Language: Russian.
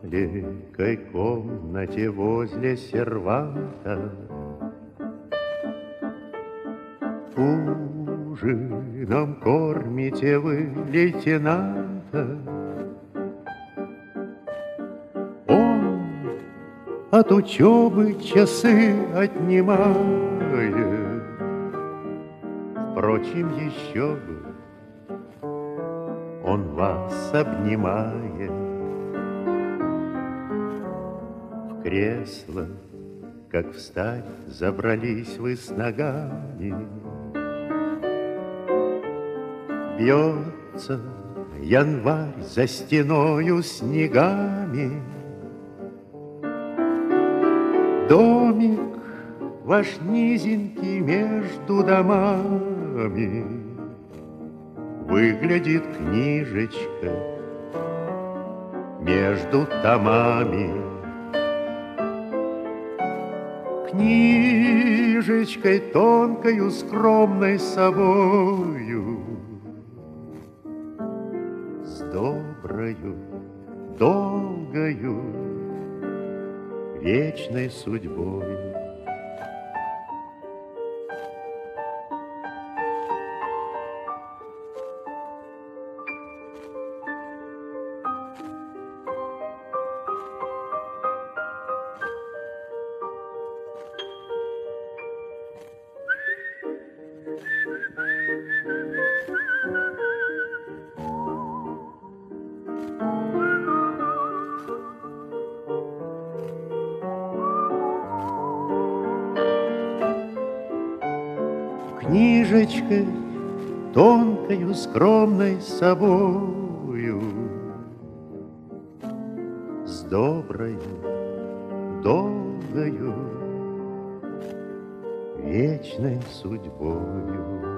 маленькой комнате возле серванта ужином кормите вы лейтенанта. Он от учебы часы отнимает, впрочем, еще бы он вас обнимает. В кресло, как встать, забрались вы с ногами. Бьется январь за стеною снегами. Домик ваш низенький между домами, выглядит книжечка между томами. Книжечкой тонкою, скромной собою, с доброю, долгою, вечной судьбой. Книжечкой тонкою, скромной собою, с доброю, долгою, вечной судьбою.